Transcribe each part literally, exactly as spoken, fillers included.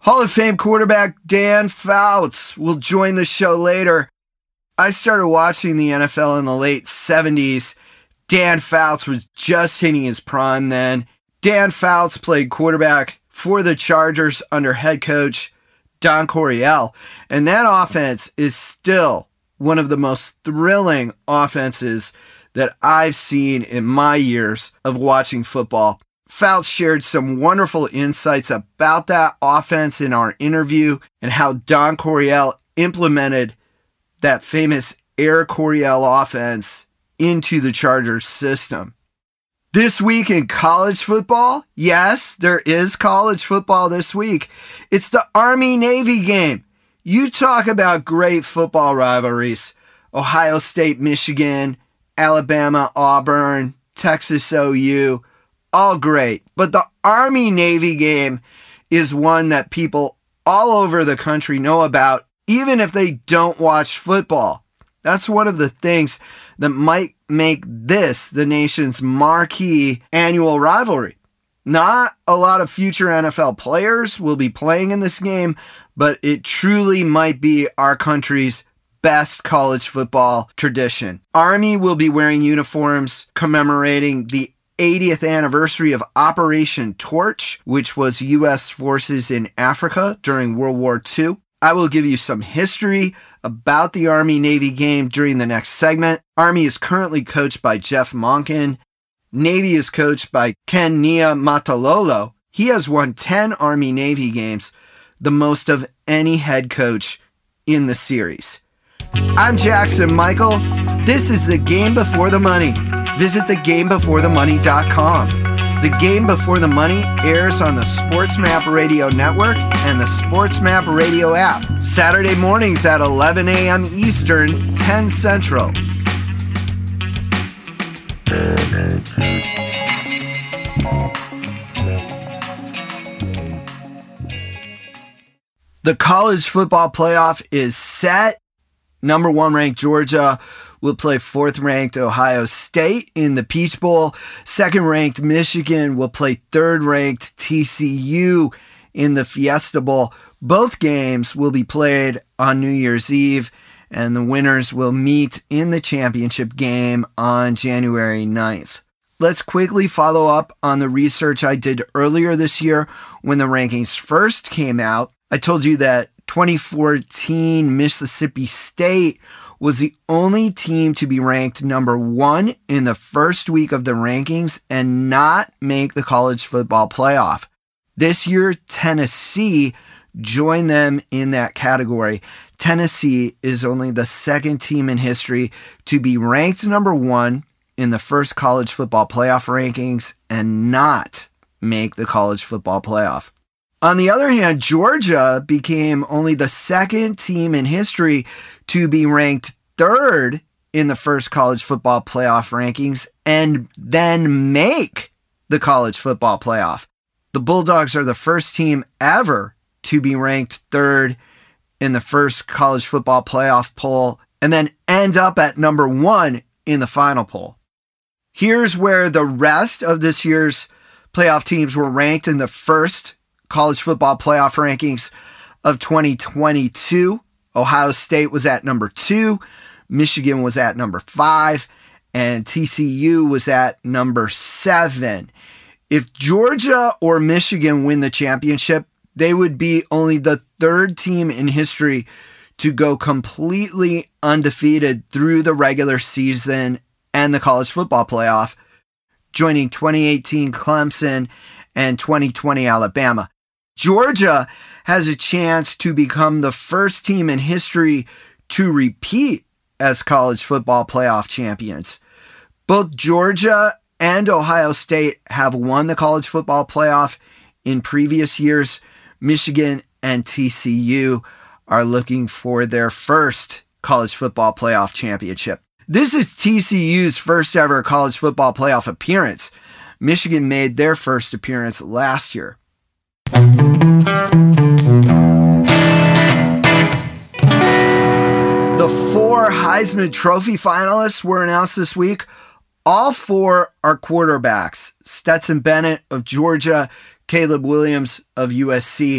Hall of Fame quarterback Dan Fouts will join the show later. I started watching the N F L in the late seventies. Dan Fouts was just hitting his prime then. Dan Fouts played quarterback for the Chargers under head coach Don Coryell, and that offense is still one of the most thrilling offenses that I've seen in my years of watching football. Fouts shared some wonderful insights about that offense in our interview and how Don Coryell implemented that famous Air Coryell offense into the Chargers system. This week in college football, yes, there is college football this week. It's the Army-Navy game. You talk about great football rivalries. Ohio State, Michigan, Alabama, Auburn, Texas O U, all great. But the Army-Navy game is one that people all over the country know about, even if they don't watch football. That's one of the things that might make this the nation's marquee annual rivalry. Not a lot of future N F L players will be playing in this game, but it truly might be our country's best college football tradition. Army will be wearing uniforms commemorating the eightieth anniversary of Operation Torch, which was U S forces in Africa during World War Two. I will give you some history about the Army-Navy game during the next segment. Army is currently coached by Jeff Monken. Navy is coached by Ken Niumatalolo. He has won ten Army-Navy games, the most of any head coach in the series. I'm Jackson Michael. This is The Game Before the Money. Visit the game before the money dot com. The Game Before the Money airs on the SportsMap Radio Network and the SportsMap Radio app. Saturday mornings at eleven a.m. Eastern, ten Central. The college football playoff is set. Number one ranked Georgia will play fourth-ranked Ohio State in the Peach Bowl. Second-ranked Michigan will play third-ranked T C U in the Fiesta Bowl. Both games will be played on New Year's Eve, and the winners will meet in the championship game on January ninth. Let's quickly follow up on the research I did earlier this year when the rankings first came out. I told you that twenty fourteen Mississippi State was the only team to be ranked number one in the first week of the rankings and not make the college football playoff. This year, Tennessee joined them in that category. Tennessee is only the second team in history to be ranked number one in the first college football playoff rankings and not make the college football playoff. On the other hand, Georgia became only the second team in history to be ranked third in the first college football playoff rankings and then make the college football playoff. The Bulldogs are the first team ever to be ranked third in the first college football playoff poll and then end up at number one in the final poll. Here's where the rest of this year's playoff teams were ranked in the first college football playoff rankings of twenty twenty-two. Ohio State was at number two, Michigan was at number five, and T C U was at number seven. If Georgia or Michigan win the championship, they would be only the third team in history to go completely undefeated through the regular season and the college football playoff, joining twenty eighteen Clemson and twenty twenty Alabama. Georgia has a chance to become the first team in history to repeat as college football playoff champions. Both Georgia and Ohio State have won the college football playoff in previous years. Michigan and T C U are looking for their first college football playoff championship. This is T C U's first ever college football playoff appearance. Michigan made their first appearance last year. The four Heisman Trophy finalists were announced this week. All four are quarterbacks. Stetson Bennett of Georgia, Caleb Williams of U S C,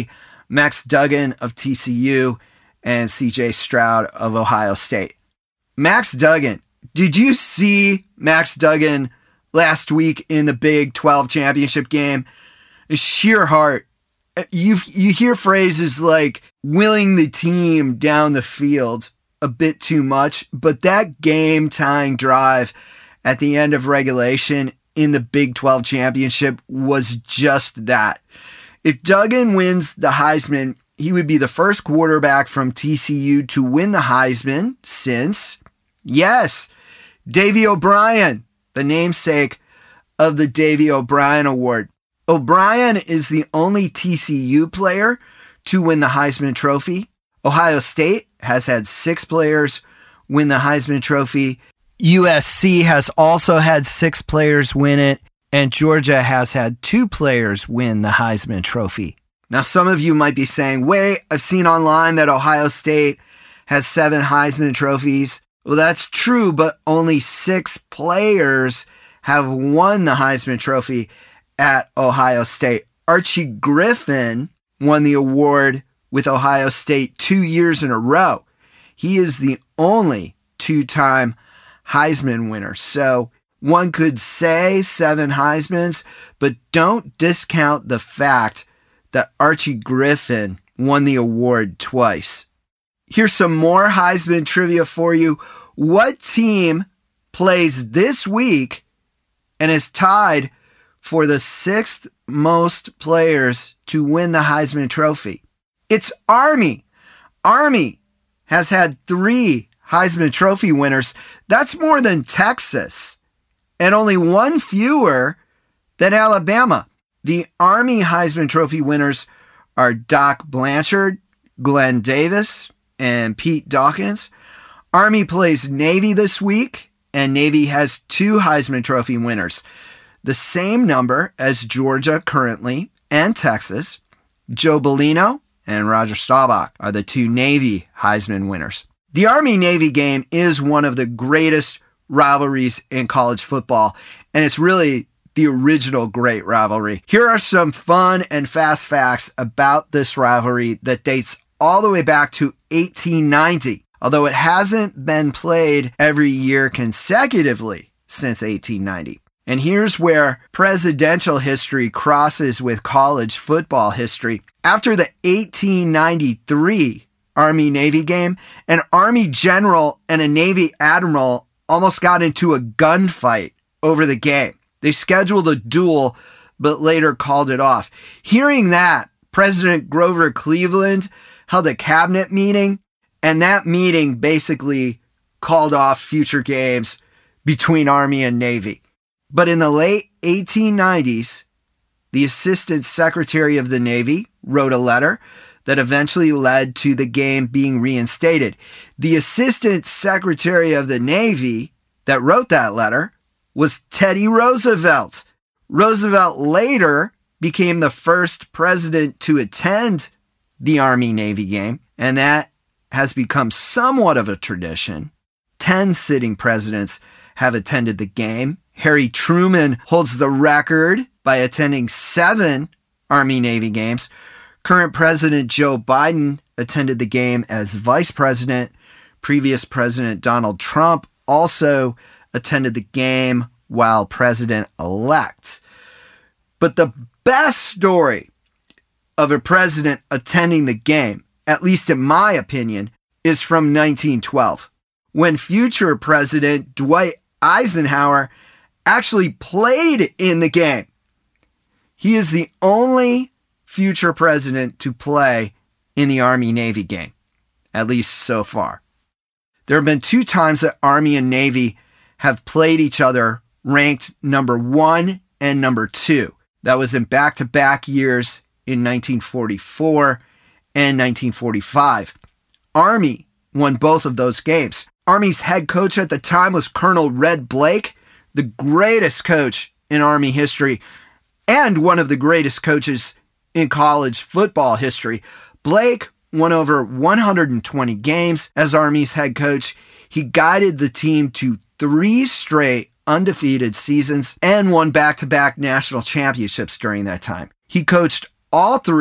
Max Duggan of T C U, and C J Stroud of Ohio State. Max Duggan. Did you see Max Duggan last week in the Big twelve championship game? Sheer heart. You you hear phrases like willing the team down the field a bit too much, but that game-tying drive at the end of regulation in the Big twelve championship was just that. If Duggan wins the Heisman, he would be the first quarterback from T C U to win the Heisman since, yes, Davey O'Brien, the namesake of the Davey O'Brien Award. O'Brien is the only T C U player to win the Heisman Trophy. Ohio State has had six players win the Heisman Trophy. U S C has also had six players win it. And Georgia has had two players win the Heisman Trophy. Now, some of you might be saying, wait, I've seen online that Ohio State has seven Heisman Trophies. Well, that's true, but only six players have won the Heisman Trophy at Ohio State. Archie Griffin won the award with Ohio State two years in a row. He is the only two-time Heisman winner. So one could say seven Heismans, but don't discount the fact that Archie Griffin won the award twice. Here's some more Heisman trivia for you. What team plays this week and is tied for the sixth most players to win the Heisman Trophy? It's Army. Army has had three Heisman Trophy winners. That's more than Texas, and only one fewer than Alabama. The Army Heisman Trophy winners are Doc Blanchard, Glenn Davis, and Pete Dawkins. Army plays Navy this week, and Navy has two Heisman Trophy winners, the same number as Georgia currently and Texas. Joe Bellino and Roger Staubach are the two Navy Heisman winners. The Army-Navy game is one of the greatest rivalries in college football, and it's really the original great rivalry. Here are some fun and fast facts about this rivalry that dates all the way back to eighteen ninety, although it hasn't been played every year consecutively since eighteen ninety. And here's where presidential history crosses with college football history. After the eighteen ninety-three Army-Navy game, an Army general and a Navy admiral almost got into a gunfight over the game. They scheduled a duel, but later called it off. Hearing that, President Grover Cleveland held a cabinet meeting, and that meeting basically called off future games between Army and Navy. But in the late eighteen nineties, the Assistant Secretary of the Navy wrote a letter that eventually led to the game being reinstated. The Assistant Secretary of the Navy that wrote that letter was Teddy Roosevelt. Roosevelt later became the first president to attend the Army-Navy game, and that has become somewhat of a tradition. Ten sitting presidents have attended the game. Harry Truman holds the record by attending seven Army-Navy games. Current President Joe Biden attended the game as vice president. Previous President Donald Trump also attended the game while president-elect. But the best story of a president attending the game, at least in my opinion, is from nineteen twelve, when future President Dwight Eisenhower actually played in the game. He is the only future president to play in the Army-Navy game, at least so far. There have been two times that Army and Navy have played each other ranked number one and number two. That was in back-to-back years in nineteen forty-four and nineteen forty-five. Army won both of those games. Army's head coach at the time was Colonel Red Blake, the greatest coach in Army history and one of the greatest coaches in college football history. Blake won over one hundred twenty games as Army's head coach. He guided the team to three straight undefeated seasons and won back-to-back national championships during that time. He coached all three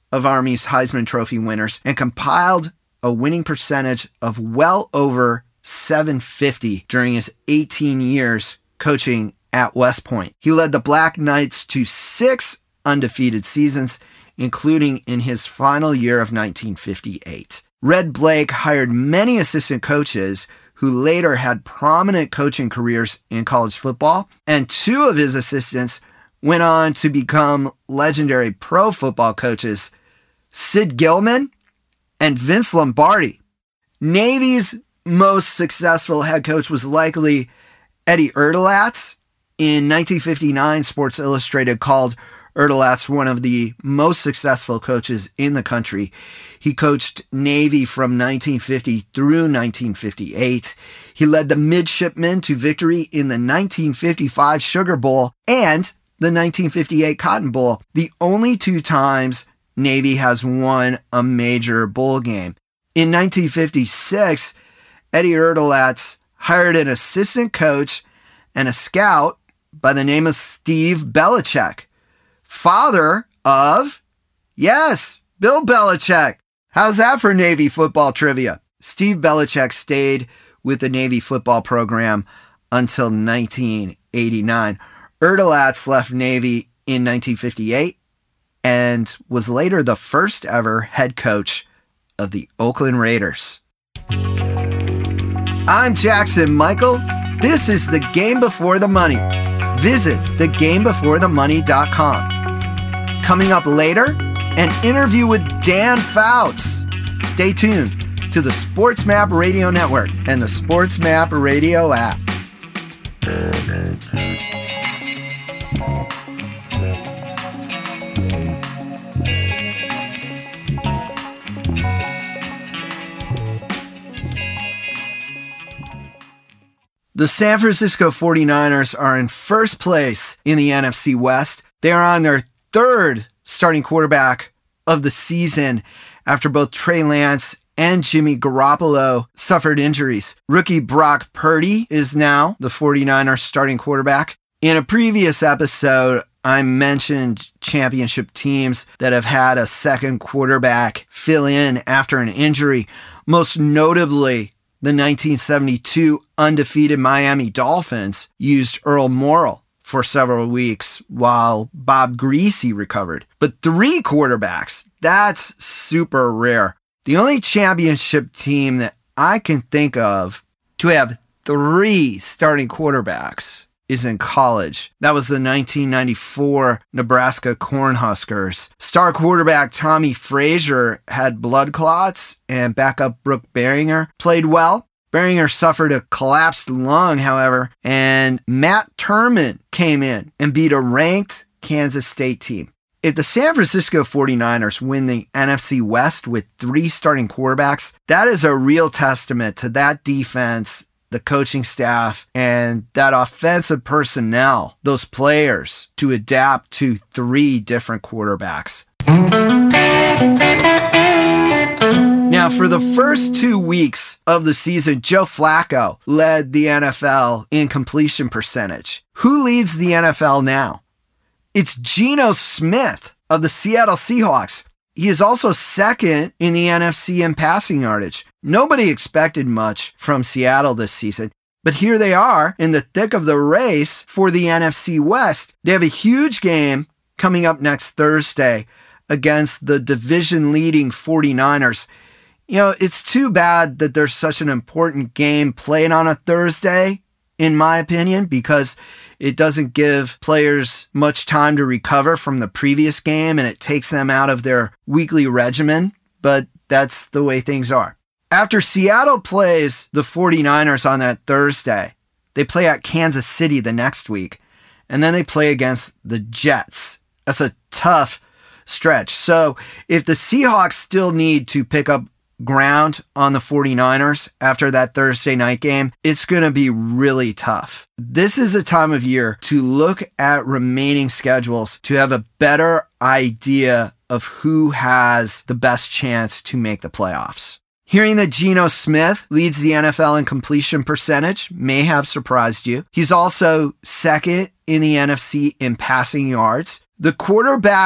of Army's Heisman Trophy winners and compiled a winning percentage of well over seven fifty during his eighteen years coaching at West Point. He led the Black Knights to six undefeated seasons, including in his final year of nineteen fifty-eight. Red Blake hired many assistant coaches who later had prominent coaching careers in college football, and two of his assistants went on to become legendary pro football coaches, Sid Gilman and Vince Lombardi. Navy's most successful head coach was likely Eddie Erdelatz. In nineteen fifty-nine, Sports Illustrated called Erdelatz one of the most successful coaches in the country. He coached Navy from nineteen fifty through nineteen fifty-eight. He led the midshipmen to victory in the nineteen fifty-five Sugar Bowl and the nineteen fifty-eight Cotton Bowl, the only two times Navy has won a major bowl game. In nineteen fifty-six, Eddie Erdelatz hired an assistant coach and a scout by the name of Steve Belichick, father of, yes, Bill Belichick. How's that for Navy football trivia? Steve Belichick stayed with the Navy football program until nineteen eighty-nine. Erdelatz left Navy in nineteen fifty-eight and was later the first ever head coach of the Oakland Raiders. I'm Jackson Michael. This is The Game Before the Money. Visit the game before the money dot com. Coming up later, an interview with Dan Fouts. Stay tuned to the SportsMap Radio Network and the SportsMap Radio app. The San Francisco forty-niners are in first place in the N F C West. They are on their third starting quarterback of the season after both Trey Lance and Jimmy Garoppolo suffered injuries. Rookie Brock Purdy is now the forty-niners starting quarterback. In a previous episode, I mentioned championship teams that have had a second quarterback fill in after an injury, most notably the nineteen seventy-two undefeated Miami Dolphins used Earl Morrall for several weeks while Bob Greasy recovered. But three quarterbacks, that's super rare. The only championship team that I can think of to have three starting quarterbacks is in college. That was the nineteen ninety-four Nebraska Cornhuskers. Star quarterback Tommy Frazier had blood clots, and backup Brooke Berringer played well. Berringer suffered a collapsed lung, however, and Matt Turman came in and beat a ranked Kansas State team. If the San Francisco forty-niners win the N F C West with three starting quarterbacks, that is a real testament to that defense, the coaching staff, and that offensive personnel, those players, to adapt to three different quarterbacks. Now, for the first two weeks of the season, Joe Flacco led the N F L in completion percentage. Who leads the N F L now? It's Geno Smith of the Seattle Seahawks. He is also second in the N F C in passing yardage. Nobody expected much from Seattle this season, but here they are in the thick of the race for the N F C West. They have a huge game coming up next Thursday against the division-leading forty-niners. You know, it's too bad that there's such an important game played on a Thursday, in my opinion, because it doesn't give players much time to recover from the previous game and it takes them out of their weekly regimen, but that's the way things are. After Seattle plays the forty-niners on that Thursday, they play at Kansas City the next week, and then they play against the Jets. That's a tough stretch. So if the Seahawks still need to pick up ground on the forty-niners after that Thursday night game, it's going to be really tough. This is a time of year to look at remaining schedules to have a better idea of who has the best chance to make the playoffs. Hearing that Geno Smith leads the N F L in completion percentage may have surprised you. He's also second in the N F C in passing yards. The quarterback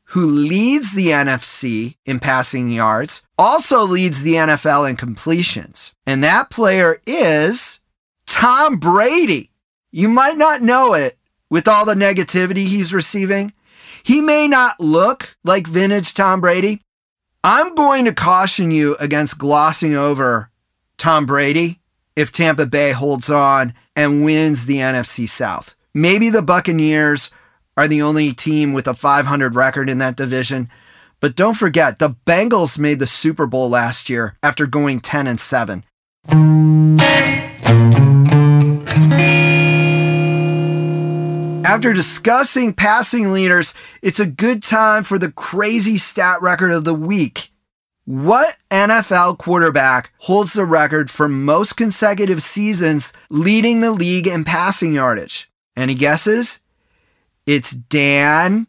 who leads the N F C in passing yards, also leads the N F L in completions. And that player is Tom Brady. You might not know it with all the negativity he's receiving. He may not look like vintage Tom Brady. I'm going to caution you against glossing over Tom Brady if Tampa Bay holds on and wins the N F C South. Maybe the Buccaneers are the only team with a five hundred record in that division. But don't forget, the Bengals made the Super Bowl last year after going ten and seven. After discussing passing leaders, it's a good time for the crazy stat record of the week. What N F L quarterback holds the record for most consecutive seasons leading the league in passing yardage? Any guesses? It's Dan.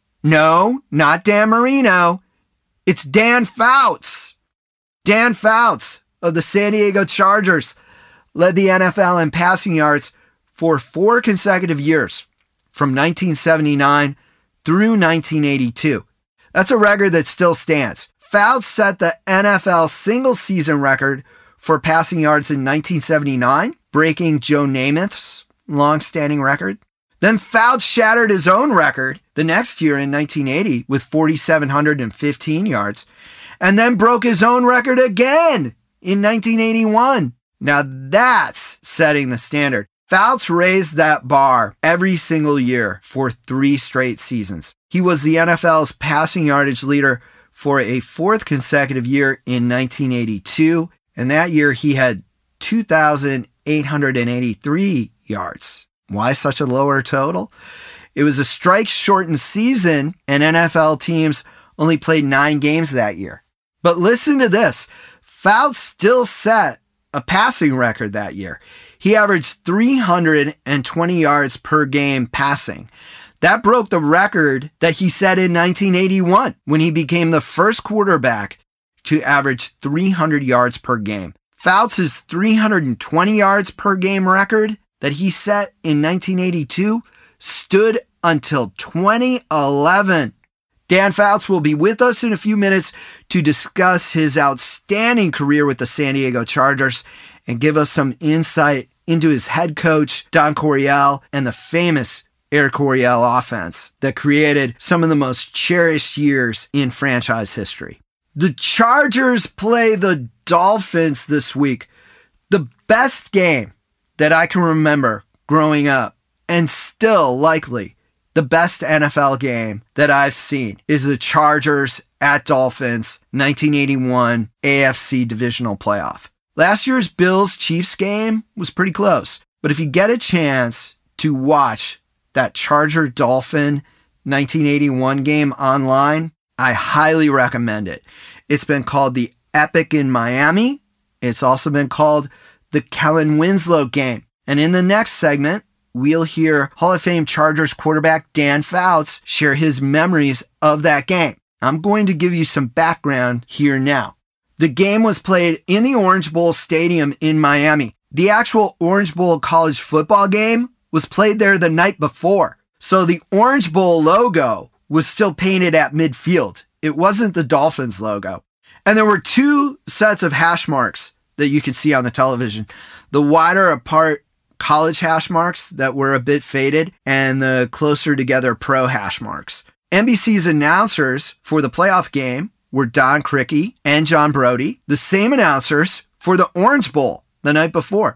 No, not Dan Marino. It's Dan Fouts. Dan Fouts of the San Diego Chargers led the N F L in passing yards for four consecutive years, from nineteen seventy-nine through nineteen eighty-two. That's a record that still stands. Fouts set the N F L single-season record for passing yards in nineteen seventy-nine, breaking Joe Namath's long-standing record. Then Fouts shattered his own record the next year in nineteen eighty with four thousand seven hundred fifteen yards, and then broke his own record again in nineteen eighty-one. Now that's setting the standard. Fouts raised that bar every single year for three straight seasons. He was the N F L's passing yardage leader for a fourth consecutive year in nineteen eighty-two, and that year he had two thousand eight hundred eighty-three yards. Why such a lower total? It was a strike-shortened season, and N F L teams only played nine games that year. But listen to this. Fouts still set a passing record that year. He averaged three hundred twenty yards per game passing. That broke the record that he set in nineteen eighty-one when he became the first quarterback to average three hundred yards per game. Fouts' three hundred twenty yards per game record that he set in nineteen eighty-two stood until twenty eleven. Dan Fouts will be with us in a few minutes to discuss his outstanding career with the San Diego Chargers and give us some insight into his head coach, Don Coryell, and the famous Air Coryell offense that created some of the most cherished years in franchise history. The Chargers play the Dolphins this week. The best game that I can remember growing up, and still likely the best N F L game that I've seen, is the Chargers at Dolphins nineteen eighty-one A F C Divisional Playoff. Last year's Bills-Chiefs game was pretty close, but if you get a chance to watch that Charger-Dolphin nineteen eighty-one game online, I highly recommend it. It's been called the Epic in Miami. It's also been called the Kellen Winslow game. And in the next segment, we'll hear Hall of Fame Chargers quarterback Dan Fouts share his memories of that game. I'm going to give you some background here now. The game was played in the Orange Bowl Stadium in Miami. The actual Orange Bowl college football game was played there the night before. So the Orange Bowl logo was still painted at midfield. It wasn't the Dolphins logo. And there were two sets of hash marks that you could see on the television. The wider apart college hash marks that were a bit faded, and the closer together pro hash marks. N B C's announcers for the playoff game were Don Criqui and John Brody, the same announcers for the Orange Bowl the night before.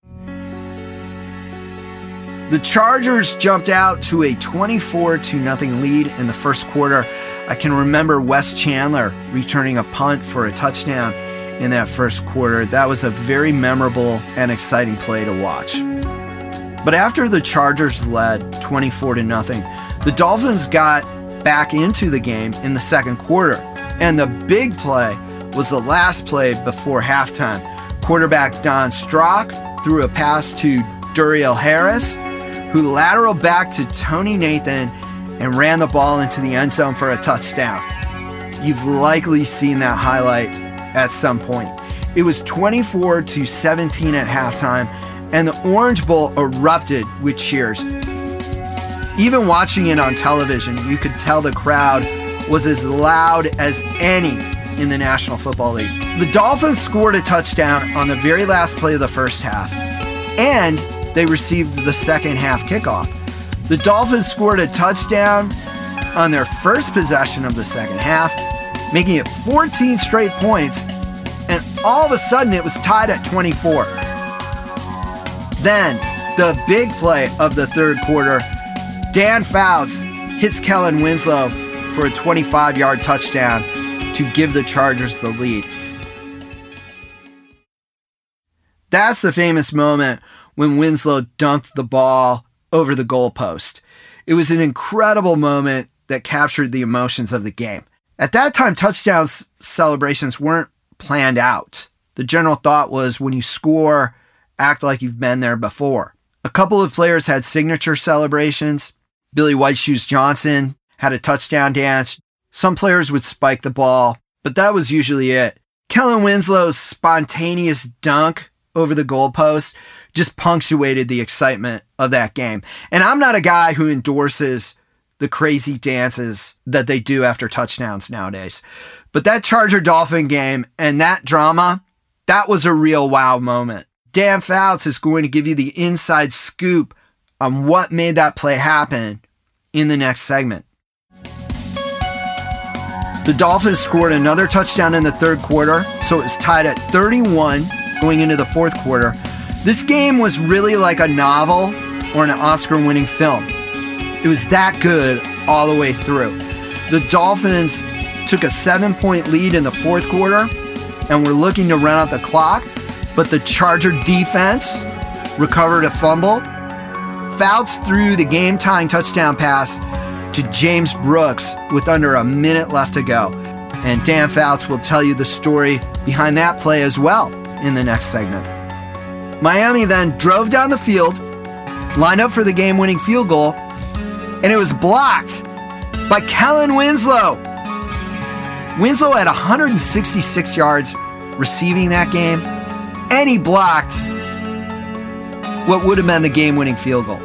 The Chargers jumped out to a twenty-four to nothing lead in the first quarter. I can remember Wes Chandler returning a punt for a touchdown in that first quarter. That was a very memorable and exciting play to watch. But after the Chargers led twenty-four to nothing, the Dolphins got back into the game in the second quarter. And the big play was the last play before halftime. Quarterback Don Strock threw a pass to Duriel Harris, who lateraled back to Tony Nathan and ran the ball into the end zone for a touchdown. You've likely seen that highlight at some point. It was twenty-four to seventeen at halftime, and the Orange Bowl erupted with cheers. Even watching it on television, you could tell the crowd was as loud as any in the National Football League. The Dolphins scored a touchdown on the very last play of the first half, and they received the second half kickoff. The Dolphins scored a touchdown on their first possession of the second half, making it fourteen straight points, and all of a sudden it was tied at twenty-four. Then, the big play of the third quarter, Dan Fouts hits Kellen Winslow for a twenty-five-yard touchdown to give the Chargers the lead. That's the famous moment when Winslow dunked the ball over the goalpost. It was an incredible moment that captured the emotions of the game. At that time, touchdown celebrations weren't planned out. The general thought was when you score, act like you've been there before. A couple of players had signature celebrations. Billy White Shoes Johnson had a touchdown dance. Some players would spike the ball, but that was usually it. Kellen Winslow's spontaneous dunk over the goalpost just punctuated the excitement of that game. And I'm not a guy who endorses the crazy dances that they do after touchdowns nowadays. But that Charger-Dolphin game and that drama, that was a real wow moment. Dan Fouts is going to give you the inside scoop on what made that play happen in the next segment. The Dolphins scored another touchdown in the third quarter, so it was tied at thirty-one going into the fourth quarter. This game was really like a novel or an Oscar-winning film. It was that good all the way through. The Dolphins took a seven-point lead in the fourth quarter and were looking to run out the clock, but the Charger defense recovered a fumble. Fouts threw the game-tying touchdown pass to James Brooks with under a minute left to go. And Dan Fouts will tell you the story behind that play as well in the next segment. Miami then drove down the field, lined up for the game-winning field goal, and it was blocked by Kellen Winslow. Winslow had one hundred sixty-six yards receiving that game, and he blocked what would have been the game-winning field goal.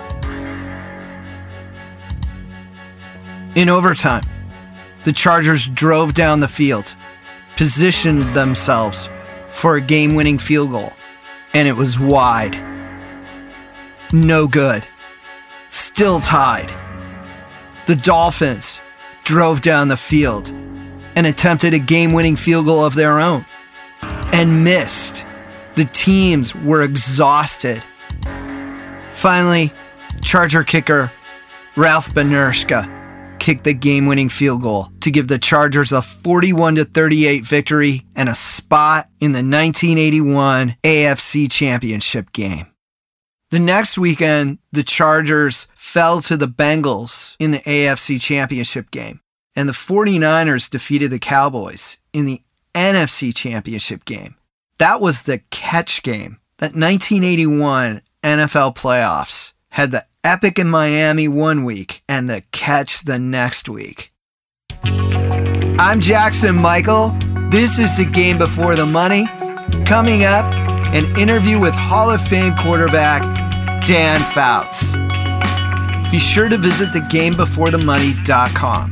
In overtime, the Chargers drove down the field, positioned themselves for a game-winning field goal, and it was wide. No good. Still tied. The Dolphins drove down the field and attempted a game-winning field goal of their own and missed. The teams were exhausted. Finally, Charger kicker Ralph Benershka kicked the game-winning field goal to give the Chargers a forty-one to thirty-eight victory and a spot in the nineteen eighty-one A F C Championship game. The next weekend, the Chargers fell to the Bengals in the A F C Championship game, and the 49ers defeated the Cowboys in the N F C Championship game. That was the catch game. That nineteen eighty-one N F L playoffs had the Epic in Miami one week and the catch the next week. I'm Jackson Michael. This is The Game Before the Money. Coming up, an interview with Hall of Fame quarterback Dan Fouts. Be sure to visit the game before the money dot com.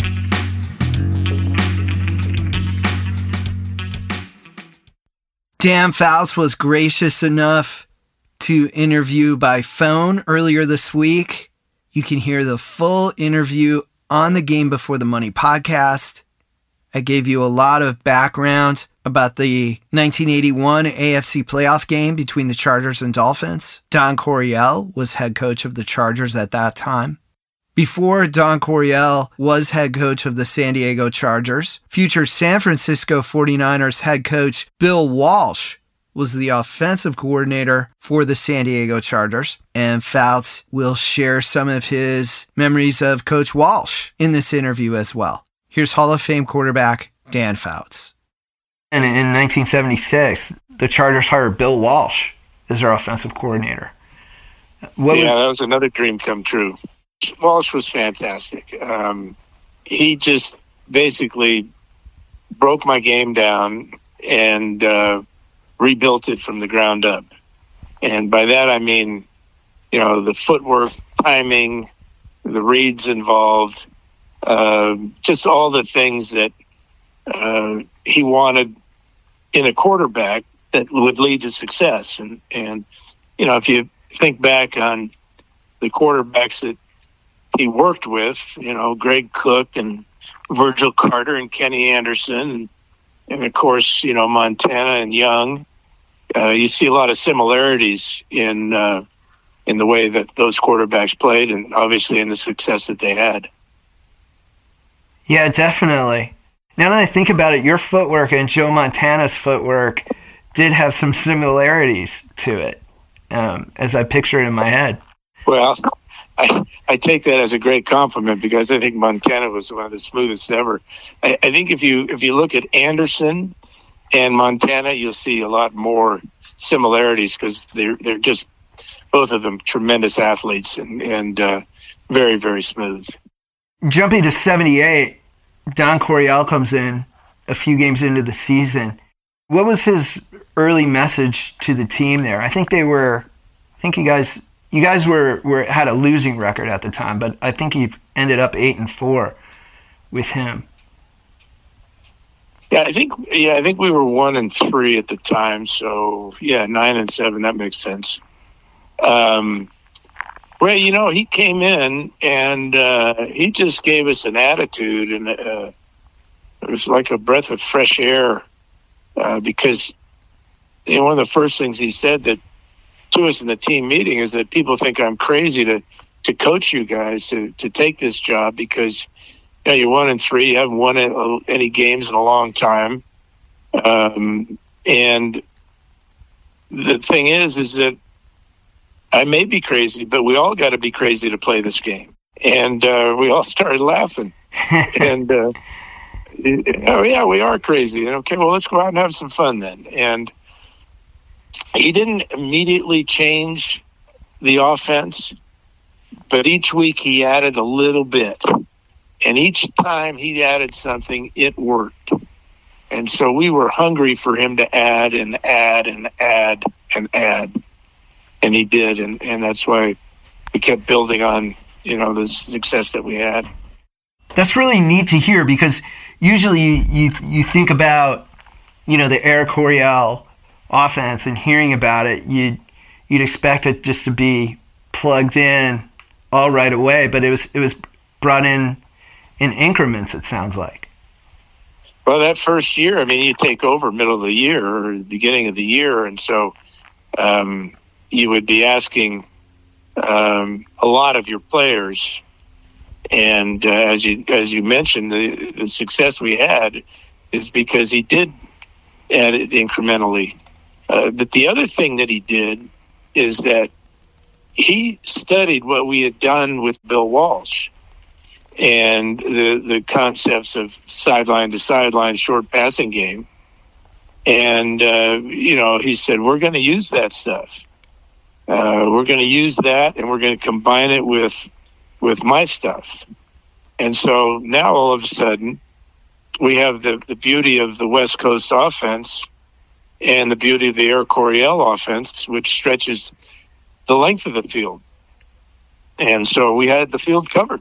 Dan Fouts was gracious enough to interview by phone earlier this week. You can hear the full interview on the Game Before the Money podcast. I gave you a lot of background about the nineteen eighty-one A F C playoff game between the Chargers and Dolphins. Don Coryell was head coach of the Chargers at that time. Before Don Coryell was head coach of the San Diego Chargers, future San Francisco 49ers head coach Bill Walsh was the offensive coordinator for the San Diego Chargers. And Fouts will share some of his memories of Coach Walsh in this interview as well. Here's Hall of Fame quarterback Dan Fouts. And in nineteen seventy-six, the Chargers hired Bill Walsh as their offensive coordinator. What yeah, was- that was another dream come true. Walsh was fantastic. Um, he just basically broke my game down and uh, rebuilt it from the ground up. And by that, I mean, you know, the footwork, timing, the reads involved, uh, just all the things that uh, he wanted in a quarterback that would lead to success. And, and, you know, if you think back on the quarterbacks that he worked with, you know, Greg Cook and Virgil Carter and Kenny Anderson, and, and of course, you know, Montana and Young, uh, you see a lot of similarities in, uh, in the way that those quarterbacks played, and obviously in the success that they had. Yeah, definitely. Now that I think about it, your footwork and Joe Montana's footwork did have some similarities to it, um, as I picture it in my head. Well, I, I take that as a great compliment, because I think Montana was one of the smoothest ever. I, I think if you if you look at Anderson and Montana, you'll see a lot more similarities, because they're they're just both of them tremendous athletes and and uh, very very smooth. Jumping to seventy-eight, Don Coryell comes in a few games into the season. What was his early message to the team there? I think they were, I think you guys, you guys were, were had a losing record at the time, but I think you ended up eight and four with him. Yeah, I think, yeah, I think we were one and three at the time. So yeah, nine and seven, that makes sense. Um, well, you know, he came in and uh, he just gave us an attitude, and uh, it was like a breath of fresh air. Uh, because, you know, one of the first things he said that to us in the team meeting is that people think I'm crazy to, to coach you guys to, to take this job, because, you know, you're one and three, you haven't won any games in a long time. Um, and the thing is, is that I may be crazy, but we all got to be crazy to play this game. And uh, we all started laughing. and, uh, Oh yeah, we are crazy. Okay, well, let's go out and have some fun then. And he didn't immediately change the offense, but each week he added a little bit. And each time he added something, it worked. And so we were hungry for him to add and add and add and add. And he did, and, and that's why we kept building on, you know, the success that we had. That's really neat to hear, because usually you, you you think about, you know, the Eric Coryell offense, and hearing about it, you'd, you'd expect it just to be plugged in all right away, but it was it was brought in in increments, it sounds like. Well, that first year, I mean, you take over middle of the year or the beginning of the year, and so um, you would be asking um, a lot of your players. And uh, as you as you mentioned, the, the success we had is because he did add it incrementally. Uh, but the other thing that he did is that he studied what we had done with Bill Walsh and the the concepts of sideline to sideline short passing game. And, uh, you know, he said, we're going to use that stuff. Uh, we're going to use that, and we're going to combine it with with my stuff. And so now all of a sudden we have the, the beauty of the West Coast offense and the beauty of the Eric Coryell offense, which stretches the length of the field. And so we had the field covered.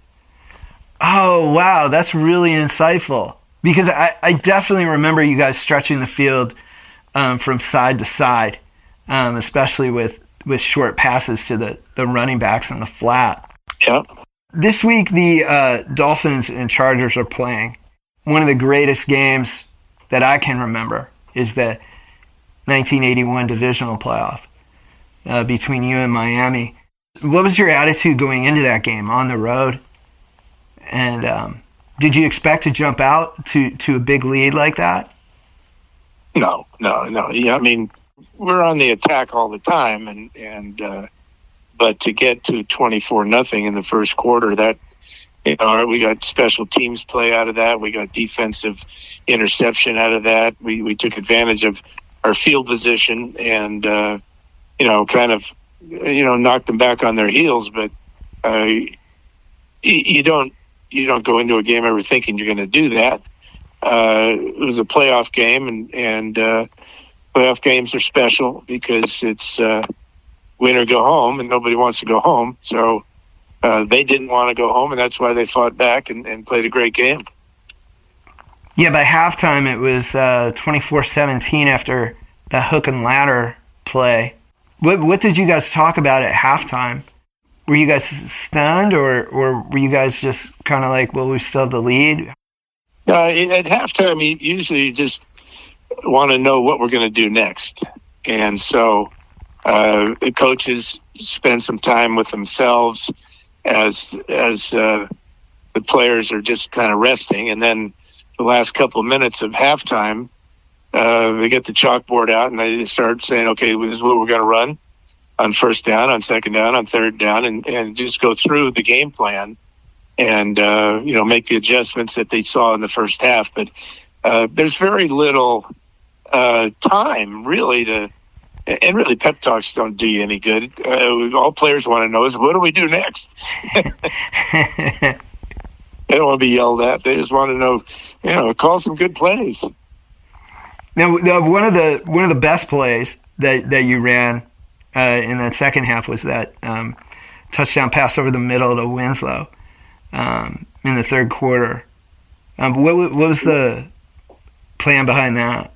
Oh, wow. That's really insightful, because I, I definitely remember you guys stretching the field um, from side to side, um, especially with, with short passes to the, the running backs in the flat. Yeah. This week, the uh, Dolphins and Chargers are playing. One of the greatest games that I can remember is the nineteen eighty-one divisional playoff uh, between you and Miami. What was your attitude going into that game on the road? And um, did you expect to jump out to, to a big lead like that? No, no, no. Yeah, I mean, we're on the attack all the time, and and. Uh, But to get to twenty-four nothing in the first quarter, that, you know, we got special teams play out of that. We got defensive interception out of that. We we took advantage of our field position and, uh, you know, kind of, you know, knocked them back on their heels. But uh, you, you don't you don't go into a game ever thinking you're going to do that. Uh, it was a playoff game, and and uh, playoff games are special because it's. Uh, win or go home, and nobody wants to go home. So uh, they didn't want to go home, and that's why they fought back and, and played a great game. Yeah, by halftime it was uh, twenty-four seventeen after that hook and ladder play. What what did you guys talk about at halftime? Were you guys stunned, or, or were you guys just kind of like, well, we still have the lead? Uh, at halftime, you usually just want to know what we're going to do next. And so uh, the coaches spend some time with themselves as as uh, the players are just kind of resting. And then the last couple of minutes of halftime, uh, they get the chalkboard out and they start saying, okay, this is what we're going to run on first down, on second down, on third down, and, and just go through the game plan and, uh, you know, make the adjustments that they saw in the first half. But uh, there's very little uh, time, really, to – and really pep talks don't do you any good. Uh, all players want to know is, what do we do next? They don't want to be yelled at. They just want to know, you know, call some good plays. Now, one of the one of the best plays that, that you ran uh, in that second half was that um, touchdown pass over the middle to Winslow um, in the third quarter. Um, what, what was the plan behind that?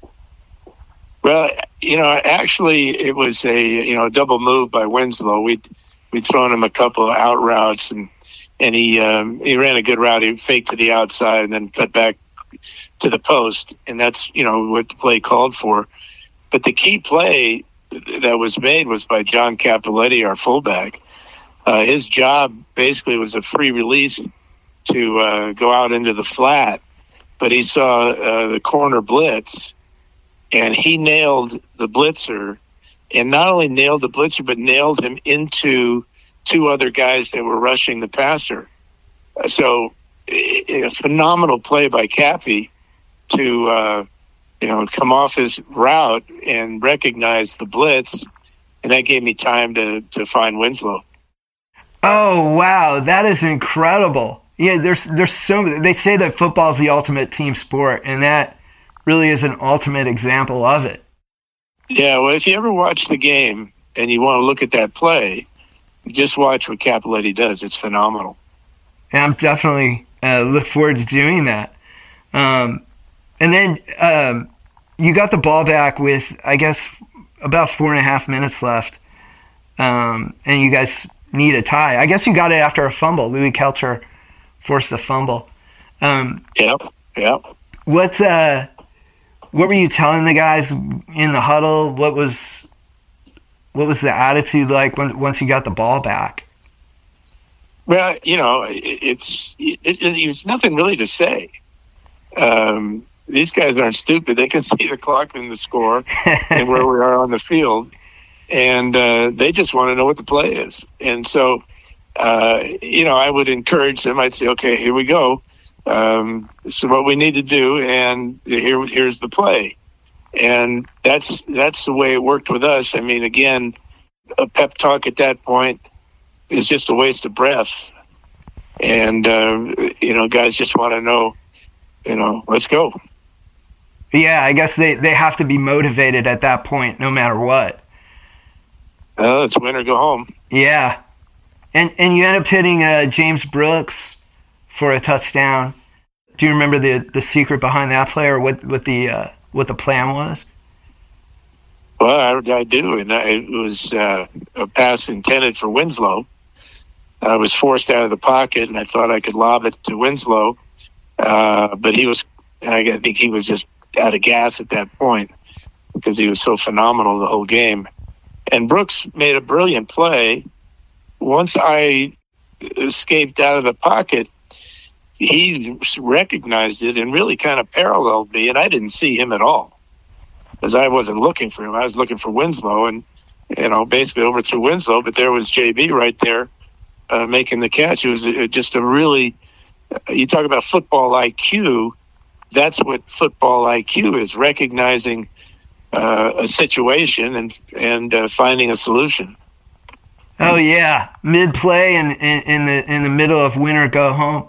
Well, you know, actually, it was a you know double move by Winslow. We'd we'd thrown him a couple of out routes, and and he um, he ran a good route. He faked to the outside and then cut back to the post, and that's you know what the play called for. But the key play that was made was by John Cappelletti, our fullback. Uh, his job basically was a free release to uh, go out into the flat, but he saw uh, the corner blitz, and he nailed the blitzer, and not only nailed the blitzer, but nailed him into two other guys that were rushing the passer. So a phenomenal play by Cappy to, uh, you know, come off his route and recognize the blitz, and that gave me time to, to find Winslow. Oh, wow. That is incredible. Yeah, there's there's so they say that football is the ultimate team sport, and that really is an ultimate example of it. Yeah, well, if you ever watch the game and you want to look at that play, just watch what Cappelletti does. It's phenomenal. And I'm definitely uh, look forward to doing that. Um, and then um, you got the ball back with, I guess, about four and a half minutes left, um, and you guys need a tie. I guess you got it after a fumble. Louis Kelcher forced a fumble. Um, yep, yep. What's uh, what were you telling the guys in the huddle? What was what was the attitude like when, once you got the ball back? Well, you know, it, it's it, it, it's nothing really to say. Um, these guys aren't stupid. They can see the clock and the score and where we are on the field, and uh, they just want to know what the play is. And so, uh, you know, I would encourage them. I'd say, okay, here we go. Um, this is what we need to do, and here here's the play. And that's that's the way it worked with us. I mean, again, a pep talk at that point is just a waste of breath. And, uh, you know, guys just want to know, you know, let's go. Yeah, I guess they, they have to be motivated at that point, no matter what. Uh, it's win or go home. Yeah. And and you end up hitting uh, James Brooks for a touchdown. Do you remember the the secret behind that play, or what, what, the, uh, what the plan was? Well, I, I do, and I, it was uh, a pass intended for Winslow. I was forced out of the pocket, and I thought I could lob it to Winslow, uh, but he was, I think he was just out of gas at that point because he was so phenomenal the whole game. And Brooks made a brilliant play. Once I escaped out of the pocket, he recognized it and really kind of paralleled me, and I didn't see him at all because I wasn't looking for him. I was looking for Winslow, and, you know, basically overthrew Winslow, but there was J B right there. Uh, making the catch. It was uh, just a really, uh, you talk about football I Q, that's what football I Q is, recognizing uh, a situation and and uh, finding a solution. Oh yeah, mid-play and in, in the in the middle of win or go home.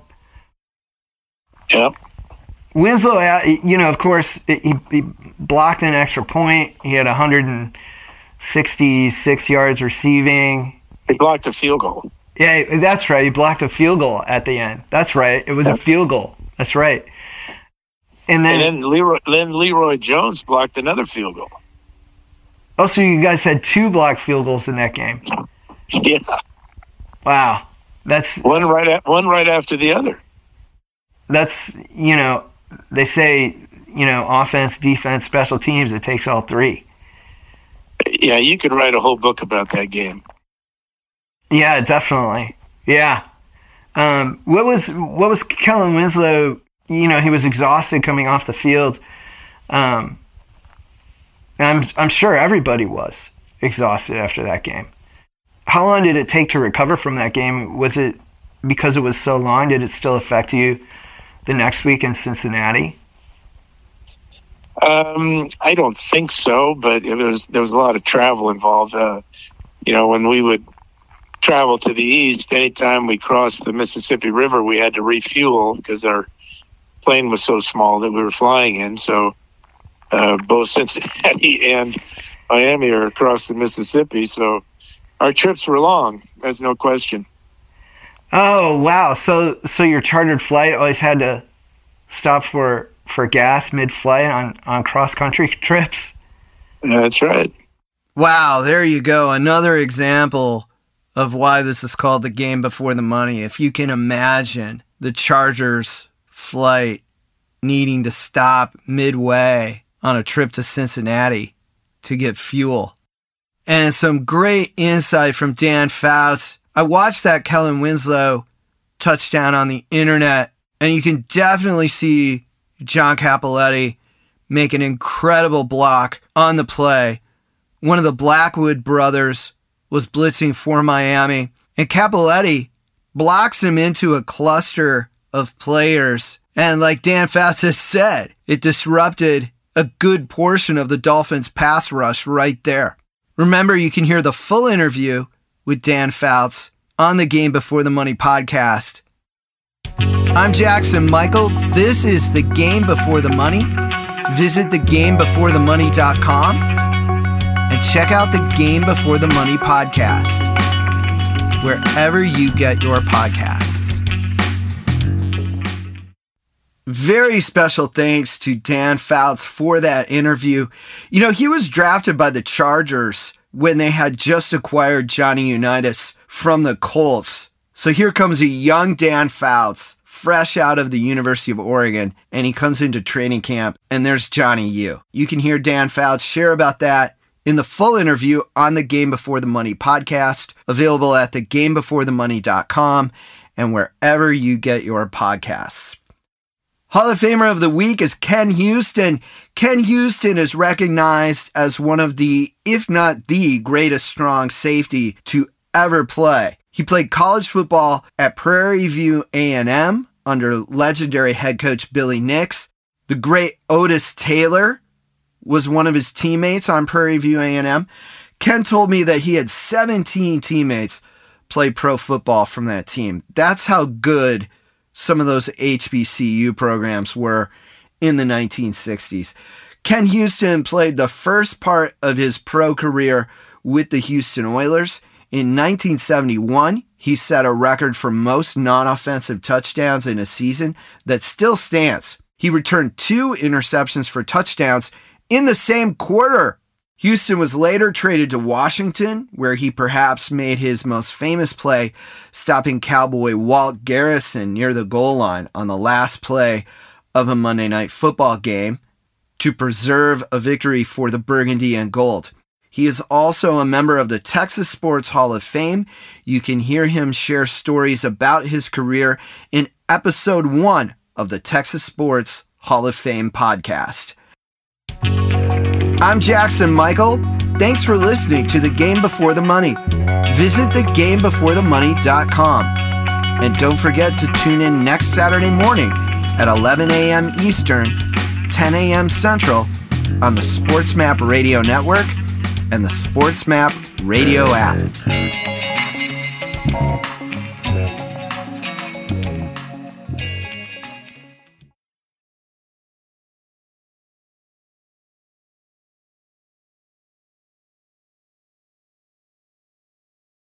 Yep. Winslow, you know, of course, he, he blocked an extra point. He had one hundred sixty-six yards receiving. He blocked a field goal. Yeah, that's right. He blocked a field goal at the end. That's right. It was a field goal. That's right. And then, and then Leroy, then Leroy Jones blocked another field goal. Oh, so you guys had two blocked field goals in that game? Yeah. Wow. That's one right at, one right after the other. That's, you know, they say, you know, offense, defense, special teams, it takes all three. Yeah, you could write a whole book about that game. Yeah, definitely. Yeah. Um, what was what was Kellen Winslow? You know, he was exhausted coming off the field. Um, and I'm I'm sure everybody was exhausted after that game. How long did it take to recover from that game? Was it because it was so long? Did it still affect you the next week in Cincinnati? Um, I don't think so, but it was there was a lot of travel involved. Uh, you know, when we would travel to the east, anytime we crossed the Mississippi River, we had to refuel because our plane was so small that we were flying in. So uh, both Cincinnati and Miami are across the Mississippi, so our trips were long. There's no question. Oh wow! So so your chartered flight always had to stop for, for gas mid-flight on, on cross-country trips? That's right. Wow, there you go. Another example of why this is called the game before the money. If you can imagine the Chargers flight needing to stop midway on a trip to Cincinnati to get fuel. And some great insight from Dan Fouts. I watched that Kellen Winslow touchdown on the internet, and you can definitely see John Cappelletti make an incredible block on the play. One of the Blackwood brothers was blitzing for Miami, and Cappelletti blocks him into a cluster of players. And like Dan Fouts has said, it disrupted a good portion of the Dolphins' pass rush right there. Remember, you can hear the full interview with Dan Fouts on the Game Before the Money podcast. I'm Jackson Michael. This is the Game Before the Money. Visit the game before the money dot com and check out the Game Before the Money podcast wherever you get your podcasts. Very special thanks to Dan Fouts for that interview. You know, he was drafted by the Chargers when they had just acquired Johnny Unitas from the Colts. So here comes a young Dan Fouts, fresh out of the University of Oregon, and he comes into training camp, and there's Johnny U. You can hear Dan Fouts share about that in the full interview on the Game Before the Money podcast, available at the game before the money dot com and wherever you get your podcasts. Hall of Famer of the Week is Ken Houston. Ken Houston is recognized as one of the, if not the greatest strong safety to ever play. He played college football at Prairie View A and M under legendary head coach Billy Nix. The great Otis Taylor was one of his teammates on Prairie View A and M. Ken told me that he had seventeen teammates play pro football from that team. That's how good some of those H B C U programs were in the nineteen sixties. Ken Houston played the first part of his pro career with the Houston Oilers. In nineteen seventy-one, he set a record for most non-offensive touchdowns in a season that still stands. He returned two interceptions for touchdowns in the same quarter. Houston was later traded to Washington, where he perhaps made his most famous play, stopping Cowboy Walt Garrison near the goal line on the last play of a Monday Night Football game to preserve a victory for the Burgundy and Gold. He is also a member of the Texas Sports Hall of Fame. You can hear him share stories about his career in episode one of the Texas Sports Hall of Fame podcast. I'm Jackson Michael. Thanks for listening to The Game Before the Money. Visit the game before the money dot com. And don't forget to tune in next Saturday morning at eleven a.m. Eastern, ten a.m. Central on the SportsMap Radio Network and the SportsMap Radio app.